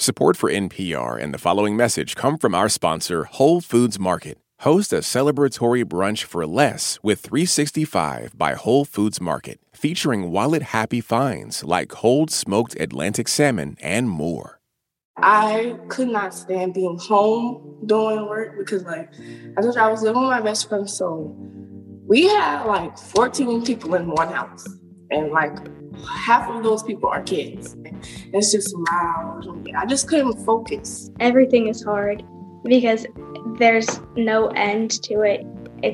Support for NPR and the following message come from our sponsor, Whole Foods Market. Host a celebratory brunch for less with 365 by Whole Foods Market, featuring wallet-happy finds like cold smoked Atlantic salmon and more. I could not stand being home doing work because, I told you I was living with my best friend, so we had 14 people in one house, and half of those people are kids. It's just loud. I just couldn't focus. Everything is hard because there's no end to it.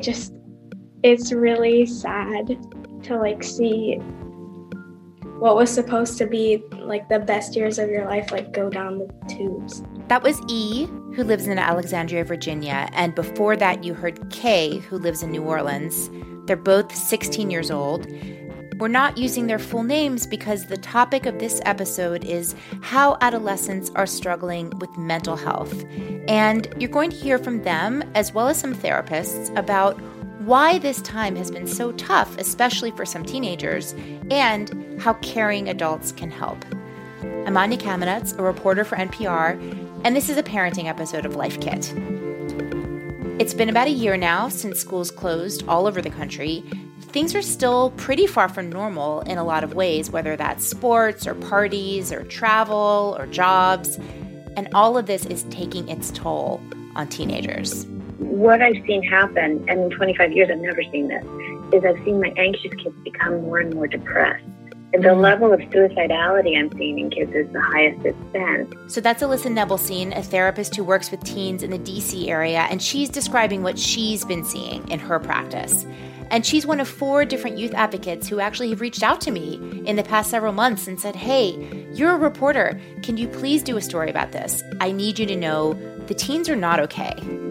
It's really sad to see what was supposed to be the best years of your life go down the tubes. That was E, who lives in Alexandria, Virginia, and before that you heard K, who lives in New Orleans. They're both 16 years old. We're not using their full names because the topic of this episode is how adolescents are struggling with mental health. And you're going to hear from them, as well as some therapists, about why this time has been so tough, especially for some teenagers, and how caring adults can help. I'm Anya Kamenetz, a reporter for NPR, and this is a parenting episode of Life Kit. It's been about a year now since schools closed all over the country. Things are still pretty far from normal in a lot of ways, whether that's sports or parties or travel or jobs. And all of this is taking its toll on teenagers. What I've seen happen, and in 25 years I've never seen this, is I've seen my anxious kids become more and more depressed. And the level of suicidality I'm seeing in kids is the highest it's been. So that's Alyssa Nebelstein, a therapist who works with teens in the D.C. area, and she's describing what she's been seeing in her practice. And she's one of 4 different youth advocates who actually have reached out to me in the past several months and said, hey, you're a reporter. Can you please do a story about this? I need you to know the teens are not okay.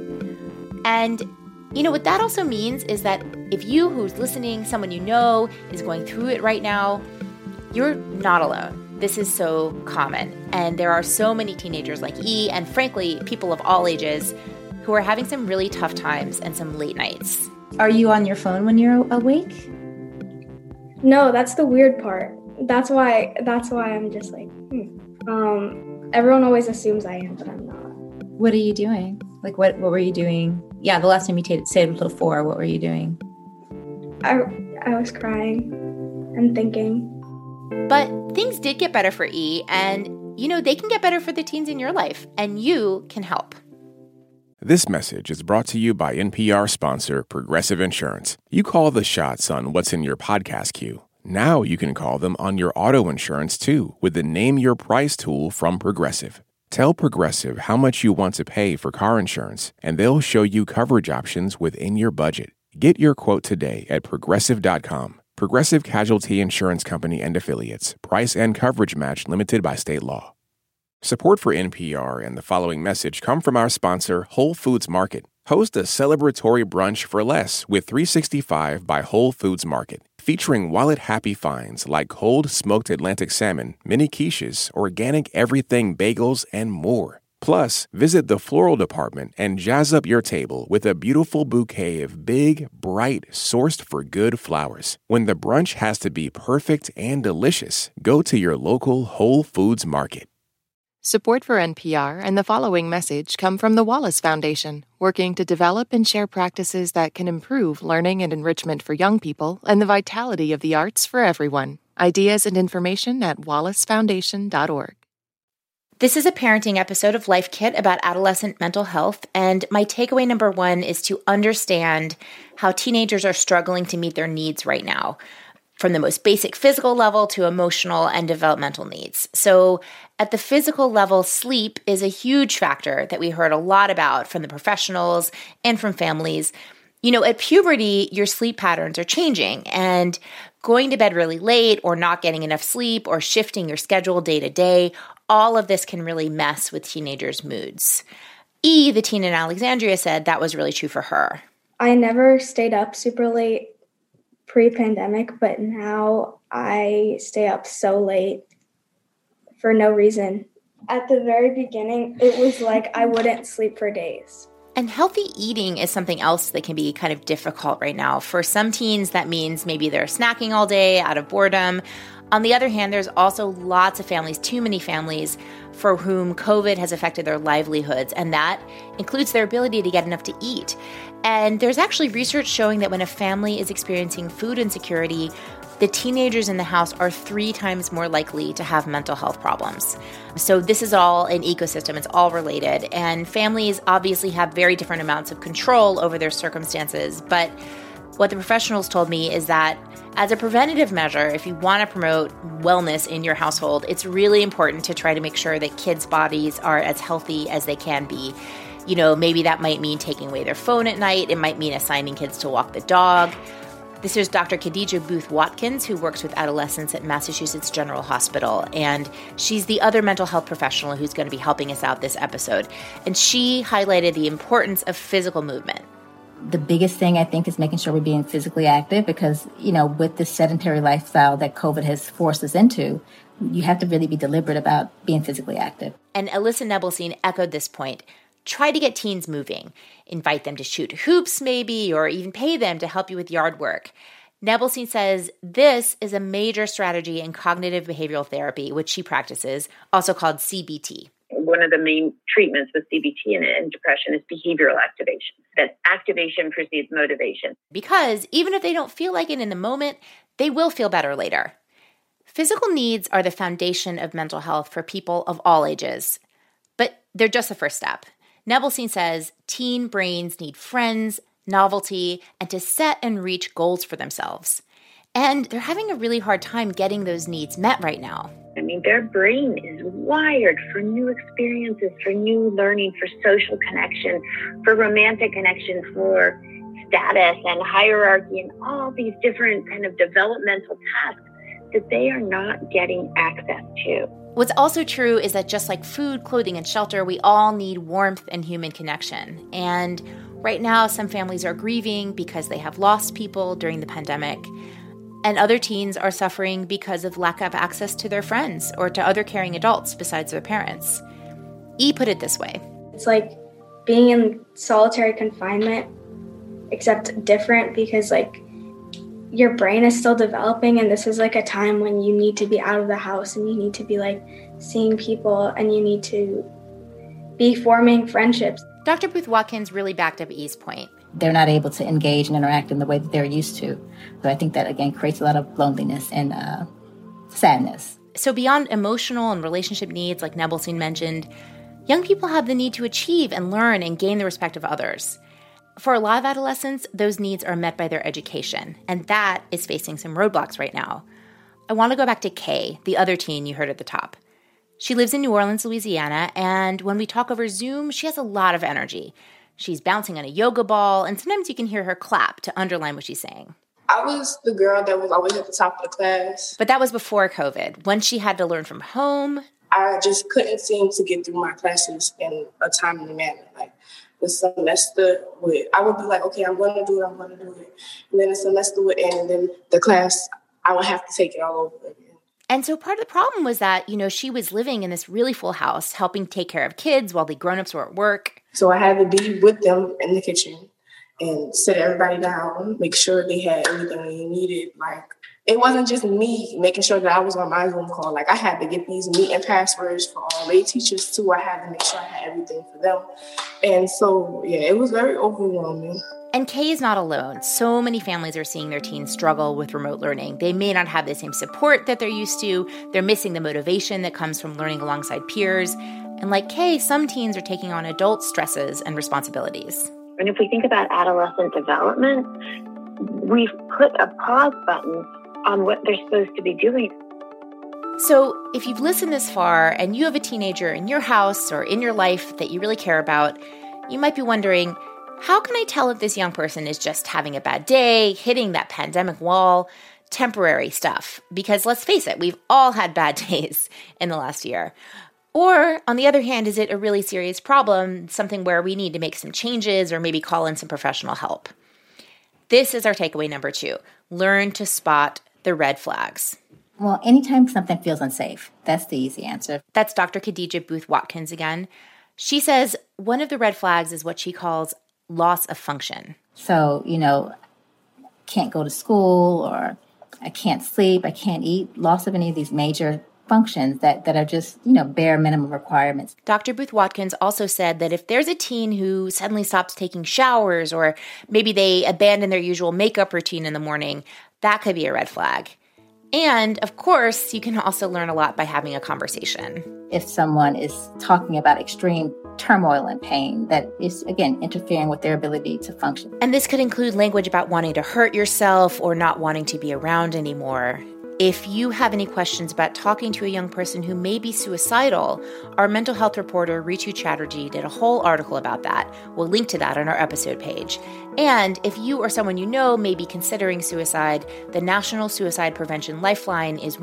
And what that also means is that if you who's listening, someone you know is going through it right now, you're not alone. This is so common. And there are so many teenagers like E, and frankly, people of all ages, who are having some really tough times and some late nights. Are you on your phone when you're awake? No, that's the weird part. That's why I'm just everyone always assumes I am, but I'm not. What are you doing? What were you doing? Yeah, the last time you stayed until 4, what were you doing? I was crying and thinking. But things did get better for E, and, they can get better for the teens in your life, and you can help. This message is brought to you by NPR sponsor Progressive Insurance. You call the shots on what's in your podcast queue. Now you can call them on your auto insurance, too, with the Name Your Price tool from Progressive. Tell Progressive how much you want to pay for car insurance, and they'll show you coverage options within your budget. Get your quote today at Progressive.com. Progressive Casualty Insurance Company and Affiliates. Price and coverage match limited by state law. Support for NPR and the following message come from our sponsor, Whole Foods Market. Host a celebratory brunch for less with 365 by Whole Foods Market, featuring wallet-happy finds like cold smoked Atlantic salmon, mini quiches, organic everything bagels, and more. Plus, visit the floral department and jazz up your table with a beautiful bouquet of big, bright, sourced-for-good flowers. When the brunch has to be perfect and delicious, go to your local Whole Foods Market. Support for NPR and the following message come from the Wallace Foundation, working to develop and share practices that can improve learning and enrichment for young people and the vitality of the arts for everyone. Ideas and information at wallacefoundation.org. This is a parenting episode of Life Kit about adolescent mental health, and my takeaway number 1 is to understand how teenagers are struggling to meet their needs right now, from the most basic physical level to emotional and developmental needs. So at the physical level, sleep is a huge factor that we heard a lot about from the professionals and from families. At puberty, your sleep patterns are changing, and going to bed really late or not getting enough sleep or shifting your schedule day to day, all of this can really mess with teenagers' moods. E, the teen in Alexandria, said that was really true for her. I never stayed up super late pre-pandemic, but now I stay up so late for no reason. At the very beginning, it was like I wouldn't sleep for days. And healthy eating is something else that can be kind of difficult right now. For some teens, that means maybe they're snacking all day out of boredom. On the other hand, there's also lots of families, too many families, for whom COVID has affected their livelihoods, and that includes their ability to get enough to eat. And there's actually research showing that when a family is experiencing food insecurity, the teenagers in the house are 3 times more likely to have mental health problems. So this is all an ecosystem. It's all related. And families obviously have very different amounts of control over their circumstances. But what the professionals told me is that as a preventative measure, if you want to promote wellness in your household, it's really important to try to make sure that kids' bodies are as healthy as they can be. You know, maybe that might mean taking away their phone at night. It might mean assigning kids to walk the dog. This is Dr. Khadija Booth Watkins, who works with adolescents at Massachusetts General Hospital, and she's the other mental health professional who's going to be helping us out this episode. And she highlighted the importance of physical movement. The biggest thing, I think, is making sure we're being physically active because, you know, with this sedentary lifestyle that COVID has forced us into, you have to really be deliberate about being physically active. And Alyssa Nebelstein echoed this point. Try to get teens moving. Invite them to shoot hoops maybe, or even pay them to help you with yard work. Nebelstein says this is a major strategy in cognitive behavioral therapy, which she practices, also called CBT. One of the main treatments with CBT and depression is behavioral activation. That activation precedes motivation. Because even if they don't feel like it in the moment, they will feel better later. Physical needs are the foundation of mental health for people of all ages, but they're just the first step. Nebelstein says teen brains need friends, novelty, and to set and reach goals for themselves. And they're having a really hard time getting those needs met right now. I mean, their brain is wired for new experiences, for new learning, for social connection, for romantic connection, for status and hierarchy, and all these different kind of developmental tasks that they are not getting access to. What's also true is that just like food, clothing, and shelter, we all need warmth and human connection. And right now, some families are grieving because they have lost people during the pandemic. And other teens are suffering because of lack of access to their friends or to other caring adults besides their parents. E put it this way. It's like being in solitary confinement, except different because like your brain is still developing, and this is like a time when you need to be out of the house and you need to be like seeing people and you need to be forming friendships. Dr. Booth Watkins really backed up E's point. They're not able to engage and interact in the way that they're used to. So I think that, again, creates a lot of loneliness and sadness. So beyond emotional and relationship needs, like Nebelstein mentioned, young people have the need to achieve and learn and gain the respect of others. For a lot of adolescents, those needs are met by their education, and that is facing some roadblocks right now. I want to go back to Kay, the other teen you heard at the top. She lives in New Orleans, Louisiana, and when we talk over Zoom, she has a lot of energy. She's bouncing on a yoga ball, and sometimes you can hear her clap to underline what she's saying. I was the girl that was always at the top of the class. But that was before COVID, when she had to learn from home. I just couldn't seem to get through my classes in a timely manner. Like the semester I would be like, okay, I'm going to do it. And then the semester would end, and then the class, I would have to take it all over again. And so part of the problem was that, you know, she was living in this really full house, helping take care of kids while the grown-ups were at work. So I had to be with them in the kitchen and sit everybody down, make sure they had everything they needed. Like, it wasn't just me making sure that I was on my Zoom call. Like, I had to get these meeting passwords for all lay teachers, too. I had to make sure I had everything for them. And so, yeah, it was very overwhelming. And Kay is not alone. So many families are seeing their teens struggle with remote learning. They may not have the same support that they're used to. They're missing the motivation that comes from learning alongside peers. And like Kay, some teens are taking on adult stresses and responsibilities. And if we think about adolescent development, we've put a pause button on what they're supposed to be doing. So if you've listened this far and you have a teenager in your house or in your life that you really care about, you might be wondering, how can I tell if this young person is just having a bad day, hitting that pandemic wall, temporary stuff? Because let's face it, we've all had bad days in the last year. Or, on the other hand, is it a really serious problem, something where we need to make some changes or maybe call in some professional help? This is our takeaway number 2. Learn to spot the red flags. Well, anytime something feels unsafe, that's the easy answer. That's Dr. Khadija Booth Watkins again. She says one of the red flags is what she calls loss of function. So, can't go to school, or I can't sleep, I can't eat, loss of any of these major functions that are just, bare minimum requirements. Dr. Booth Watkins also said that if there's a teen who suddenly stops taking showers, or maybe they abandon their usual makeup routine in the morning, that could be a red flag. And of course, you can also learn a lot by having a conversation. If someone is talking about extreme turmoil and pain, that is, again, interfering with their ability to function. And this could include language about wanting to hurt yourself or not wanting to be around anymore. If you have any questions about talking to a young person who may be suicidal, our mental health reporter, Ritu Chatterjee, did a whole article about that. We'll link to that on our episode page. And if you or someone you know may be considering suicide, the National Suicide Prevention Lifeline is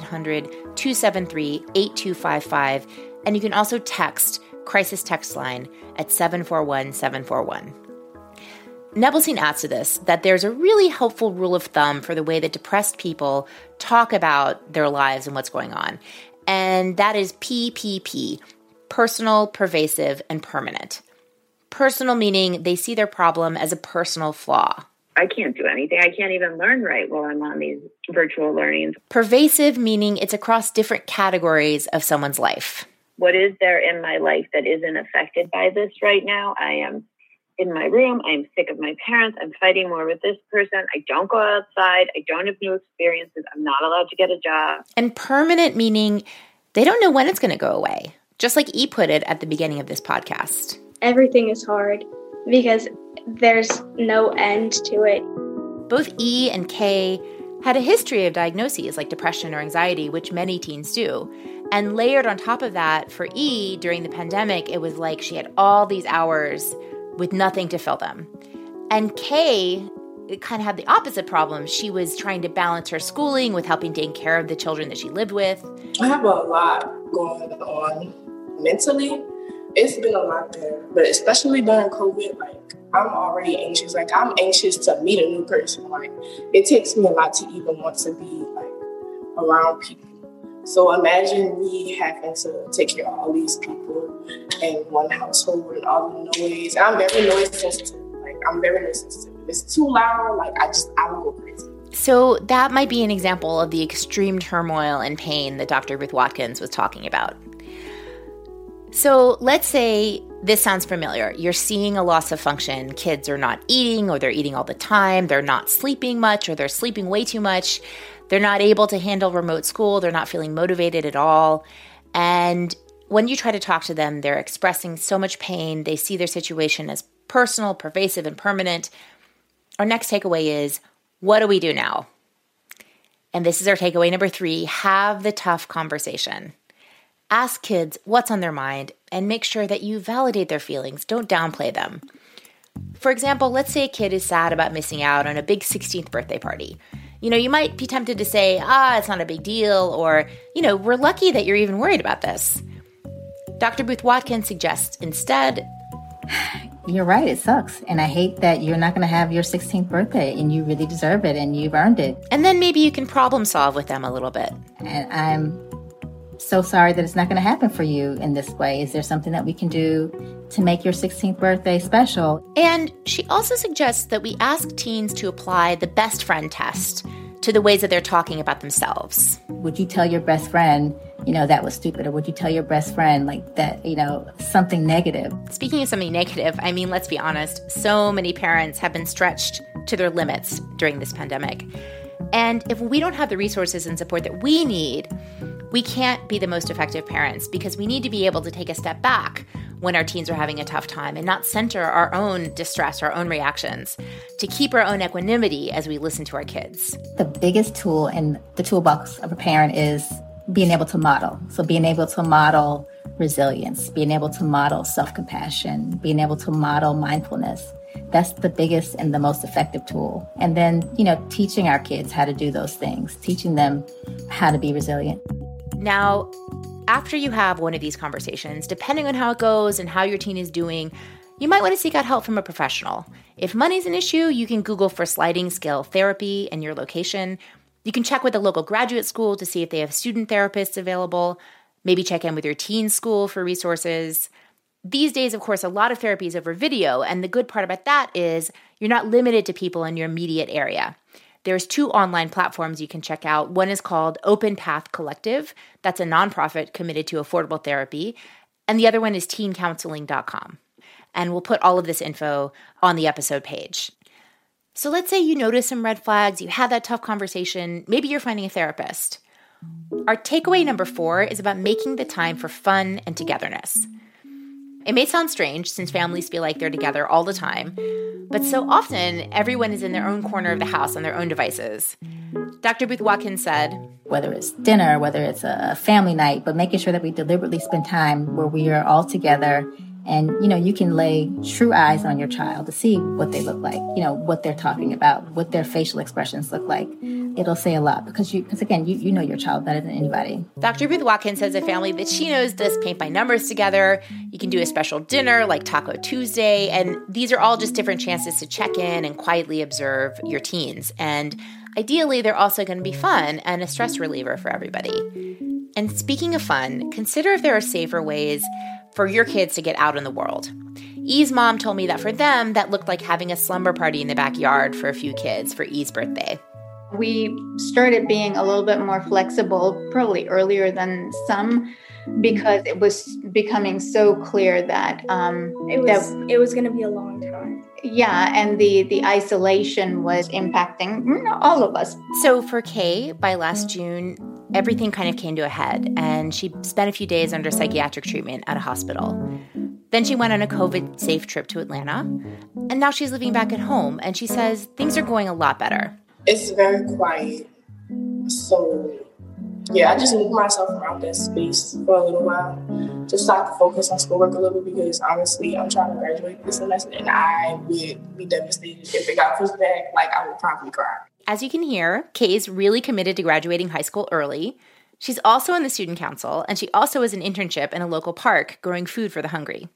1-800-273-8255. And you can also text Crisis Text Line at 741-741. Nebelstein adds to this that there's a really helpful rule of thumb for the way that depressed people talk about their lives and what's going on. And that is PPP, personal, pervasive, and permanent. Personal meaning they see their problem as a personal flaw. I can't do anything. I can't even learn right while I'm on these virtual learnings. Pervasive meaning it's across different categories of someone's life. What is there in my life that isn't affected by this right now? I am in my room. I'm sick of my parents. I'm fighting more with this person. I don't go outside. I don't have new experiences. I'm not allowed to get a job. And permanent meaning they don't know when it's going to go away. Just like E put it at the beginning of this podcast. Everything is hard because there's no end to it. Both E and K had a history of diagnoses like depression or anxiety, which many teens do. And layered on top of that, for E, during the pandemic, it was like she had all these hours with nothing to fill them. And Kay kind of had the opposite problem. She was trying to balance her schooling with helping take care of the children that she lived with. I have a lot going on mentally. It's been a lot there, but especially during COVID, I'm already anxious. I'm anxious to meet a new person. It takes me a lot to even want to be around people. So imagine me having to take care of all these people in one household and all the noise. And I'm very noise sensitive. If it's too loud, I will go crazy. So that might be an example of the extreme turmoil and pain that Dr. Booth Watkins was talking about. So let's say this sounds familiar. You're seeing a loss of function. Kids are not eating, or they're eating all the time. They're not sleeping much, or they're sleeping way too much. They're not able to handle remote school. They're not feeling motivated at all. And when you try to talk to them, they're expressing so much pain. They see their situation as personal, pervasive, and permanent. Our next takeaway is, what do we do now? And this is our takeaway number 3, have the tough conversation. Ask kids what's on their mind and make sure that you validate their feelings. Don't downplay them. For example, let's say a kid is sad about missing out on a big 16th birthday party. You might be tempted to say, it's not a big deal, or, we're lucky that you're even worried about this. Dr. Booth Watkins suggests instead, you're right, it sucks. And I hate that you're not going to have your 16th birthday, and you really deserve it, and you've earned it. And then maybe you can problem solve with them a little bit. And I'm so sorry that it's not going to happen for you in this way. Is there something that we can do to make your 16th birthday special? And she also suggests that we ask teens to apply the best friend test to the ways that they're talking about themselves. Would you tell your best friend, that was stupid? Or would you tell your best friend that, something negative? Speaking of something negative, let's be honest, so many parents have been stretched to their limits during this pandemic. And if we don't have the resources and support that we need, we can't be the most effective parents, because we need to be able to take a step back when our teens are having a tough time and not center our own distress, our own reactions, to keep our own equanimity as we listen to our kids. The biggest tool in the toolbox of a parent is being able to model. So being able to model resilience, being able to model self-compassion, being able to model mindfulness. That's the biggest and the most effective tool. And then, teaching our kids how to do those things, teaching them how to be resilient. Now, after you have one of these conversations, depending on how it goes and how your teen is doing, you might want to seek out help from a professional. If money's an issue, you can Google for sliding scale therapy in your location. You can check with a local graduate school to see if they have student therapists available. Maybe check in with your teen school for resources. These days, of course, a lot of therapy is over video, and the good part about that is you're not limited to people in your immediate area. There's 2 online platforms you can check out. One is called Open Path Collective. That's a nonprofit committed to affordable therapy. And the other one is teencounseling.com. And we'll put all of this info on the episode page. So let's say you notice some red flags, you had that tough conversation, maybe you're finding a therapist. Our takeaway number 4 is about making the time for fun and togetherness. It may sound strange since families feel like they're together all the time, but so often everyone is in their own corner of the house on their own devices. Dr. Booth Watkins said, whether it's dinner, whether it's a family night, but making sure that we deliberately spend time where we are all together. And, you can lay true eyes on your child to see what they look like, what they're talking about, what their facial expressions look like. It'll say a lot because again, you know your child better than anybody. Dr. Booth Watkins says a family that she knows does paint by numbers together. You can do a special dinner like Taco Tuesday. And these are all just different chances to check in and quietly observe your teens. And ideally, they're also going to be fun and a stress reliever for everybody. And speaking of fun, consider if there are safer ways for your kids to get out in the world. E's mom told me that for them, that looked like having a slumber party in the backyard for a few kids for E's birthday. We started being a little bit more flexible, probably earlier than some, because it was becoming so clear that it was going to be a long time. Yeah, and the isolation was impacting all of us. So for Kay, by last June, everything kind of came to a head, and she spent a few days under psychiatric treatment at a hospital. Then she went on a COVID-safe trip to Atlanta, and now she's living back at home, and she says things are going a lot better. It's very quiet. So, yeah, I just moved myself around that space for a little while, just so I could focus on schoolwork a little, because honestly, I'm trying to graduate this semester, and I would be devastated if it got pushed back. I would probably cry. As you can hear, Kay's really committed to graduating high school early. She's also in the student council, and she also has an internship in a local park growing food for the hungry.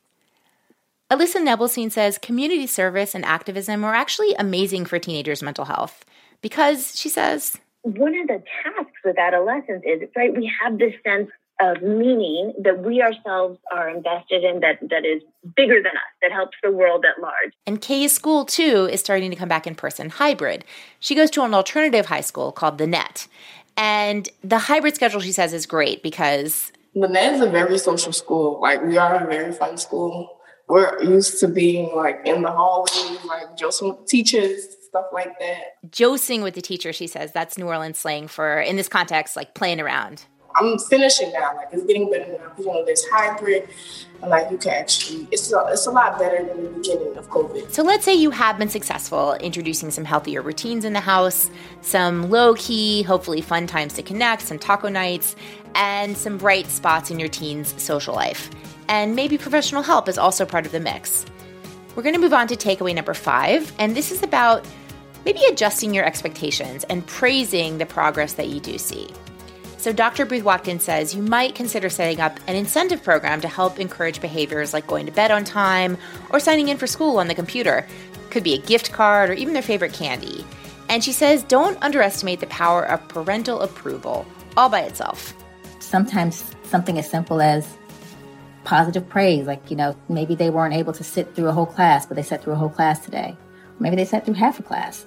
Alyssa Nebelstein says community service and activism are actually amazing for teenagers' mental health because, she says, one of the tasks with adolescence is, right, we have this sense of meaning that we ourselves are invested in that is bigger than us, that helps the world at large. And Kay's school, too, is starting to come back in person hybrid. She goes to an alternative high school called The Net. And the hybrid schedule, she says, is great because The Net is a very social school. We are a very fun school. We're used to being in the hallways, josing with the teachers, stuff like that. Josing with the teacher, she says, that's New Orleans slang for, in this context, playing around. I'm finishing now. It's getting better now because there's hybrid, and you can actually, it's a lot better than the beginning of COVID. So let's say you have been successful introducing some healthier routines in the house, some low-key, hopefully fun times to connect, some taco nights, and some bright spots in your teens' social life. And maybe professional help is also part of the mix. We're going to move on to takeaway number 5, and this is about maybe adjusting your expectations and praising the progress that you do see. So Dr. Booth Watkins says you might consider setting up an incentive program to help encourage behaviors like going to bed on time or signing in for school on the computer. Could be a gift card or even their favorite candy. And she says don't underestimate the power of parental approval all by itself. Sometimes something as simple as positive praise, maybe they weren't able to sit through a whole class, but they sat through a whole class today. Maybe they sat through half a class.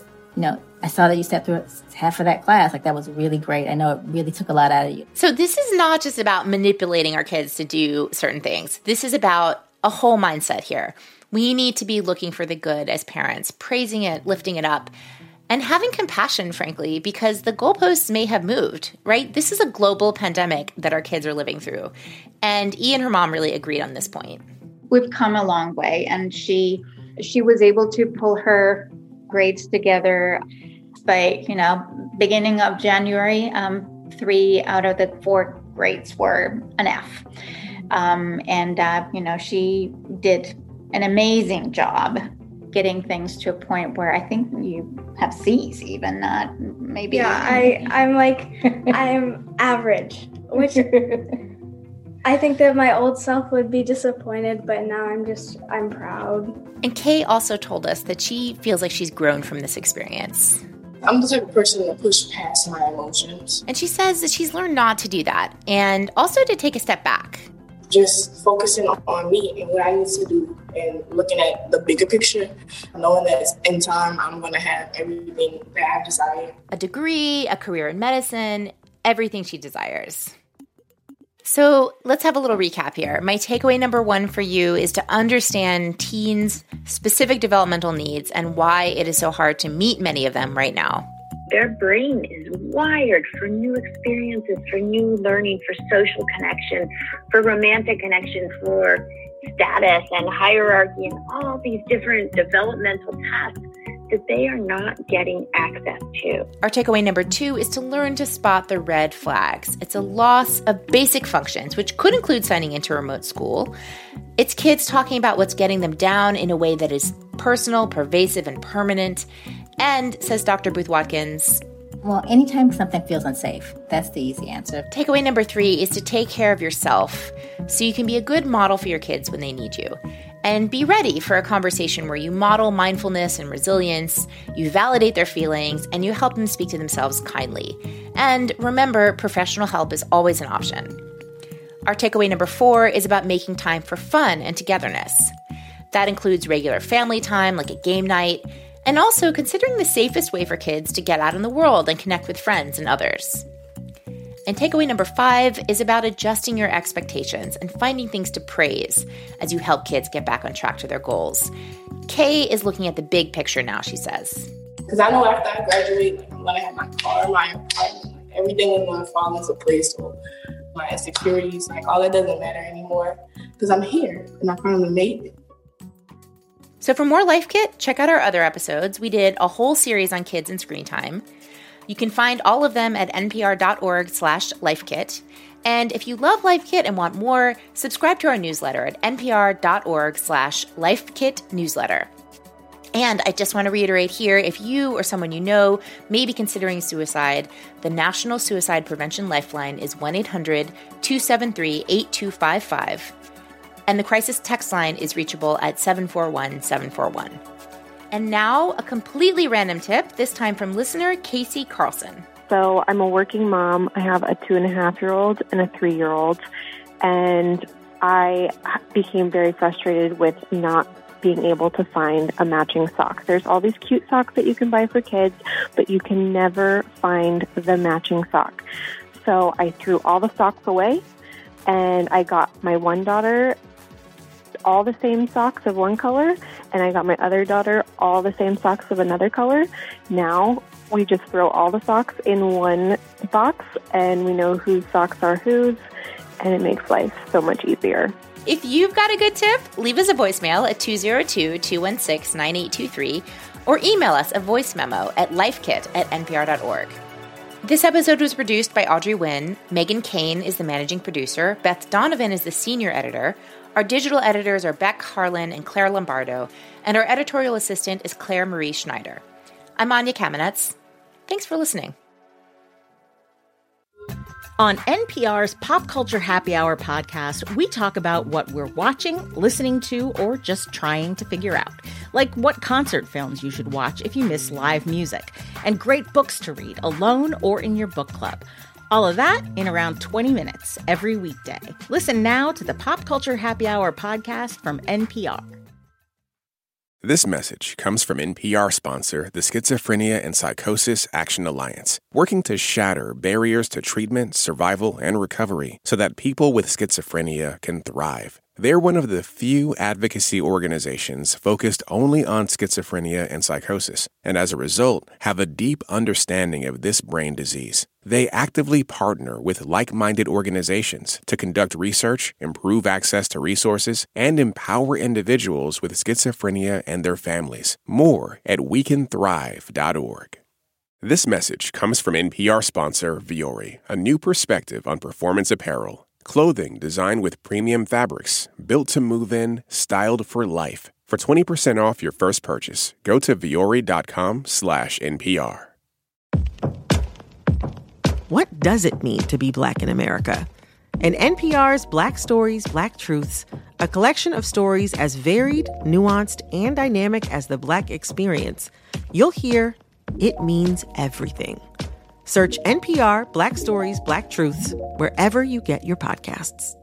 I saw that you sat through half of that class. That was really great. I know it really took a lot out of you. So this is not just about manipulating our kids to do certain things. This is about a whole mindset here. We need to be looking for the good as parents, praising it, lifting it up, and having compassion, frankly, because the goalposts may have moved, right? This is a global pandemic that our kids are living through. And E and her mom really agreed on this point. We've come a long way, and she was able to pull her grades together by, beginning of January, 3 out of the 4 grades were an F. She did an amazing job getting things to a point where I think you have C's even, not maybe. Yeah, I'm average, which I think that my old self would be disappointed, but now I'm proud. And Kay also told us that she feels like she's grown from this experience. I'm the type of person that push past my emotions. And she says that she's learned not to do that and also to take a step back. just focusing on me and what I need to do and looking at the bigger picture, knowing that in time I'm going to have everything that I desire. A degree, a career in medicine, everything she desires. So let's have a little recap here. My takeaway number 1 for you is to understand teens' specific developmental needs and why it is so hard to meet many of them right now. Their brain is wired for new experiences, for new learning, for social connection, for romantic connection, for status and hierarchy and all these different developmental tasks that they are not getting access to. Our takeaway number 2 is to learn to spot the red flags. It's a loss of basic functions, which could include signing into remote school. It's kids talking about what's getting them down in a way that is personal, pervasive, and permanent. And, says Dr. Booth Watkins, well, anytime something feels unsafe, that's the easy answer. Takeaway number 3 is to take care of yourself so you can be a good model for your kids when they need you. And be ready for a conversation where you model mindfulness and resilience, you validate their feelings, and you help them speak to themselves kindly. And remember, professional help is always an option. Our takeaway number 4 is about making time for fun and togetherness. That includes regular family time, like a game night, and also considering the safest way for kids to get out in the world and connect with friends and others. And takeaway number 5 is about adjusting your expectations and finding things to praise as you help kids get back on track to their goals. Kay is looking at the big picture now, she says. Because I know after I graduate, I'm going to have my car, my apartment, everything is going to fall into place. So my insecurities, all that doesn't matter anymore because I'm here and I finally made it. So for more Life Kit, check out our other episodes. We did a whole series on kids and screen time. You can find all of them at npr.org/lifekit. And if you love Life Kit and want more, subscribe to our newsletter at npr.org/lifekitnewsletter. And I just want to reiterate here, if you or someone you know may be considering suicide, the National Suicide Prevention Lifeline is 1-800-273-8255. And the crisis text line is reachable at 741-741. And now, a completely random tip, this time from listener Casey Carlson. So I'm a working mom. I have a 2.5-year-old and a 3-year-old. And I became very frustrated with not being able to find a matching sock. There's all these cute socks that you can buy for kids, but you can never find the matching sock. So I threw all the socks away, and I got my one daughter all the same socks of one color, and I got my other daughter all the same socks of another color. Now we just throw all the socks in one box, and we know whose socks are whose, and it makes life so much easier. If you've got a good tip, leave us a voicemail at 202-216-9823 or email us a voice memo at lifekit@npr.org. This episode was produced by Audrey Nguyen. Megan Kane is the managing producer. Beth Donovan is the senior editor. Our digital editors are Beck Harlan and Claire Lombardo, and our editorial assistant is Claire Marie Schneider. I'm Anya Kamenetz. Thanks for listening. On NPR's Pop Culture Happy Hour podcast, we talk about what we're watching, listening to, or just trying to figure out. Like what concert films you should watch if you miss live music, and great books to read alone or in your book club. All of that in around 20 minutes every weekday. Listen now to the Pop Culture Happy Hour podcast from NPR. This message comes from NPR sponsor, the Schizophrenia and Psychosis Action Alliance, working to shatter barriers to treatment, survival, and recovery so that people with schizophrenia can thrive. They're one of the few advocacy organizations focused only on schizophrenia and psychosis, and as a result, have a deep understanding of this brain disease. They actively partner with like-minded organizations to conduct research, improve access to resources, and empower individuals with schizophrenia and their families. More at wecanthrive.org. This message comes from NPR sponsor Vuori, a new perspective on performance apparel. Clothing designed with premium fabrics, built to move in, styled for life. For 20% off your first purchase, go to vuori.com/NPR. What does it mean to be Black in America? In NPR's Black Stories, Black Truths, a collection of stories as varied, nuanced, and dynamic as the Black experience, you'll hear it means everything. Search NPR Black Stories, Black Truths wherever you get your podcasts.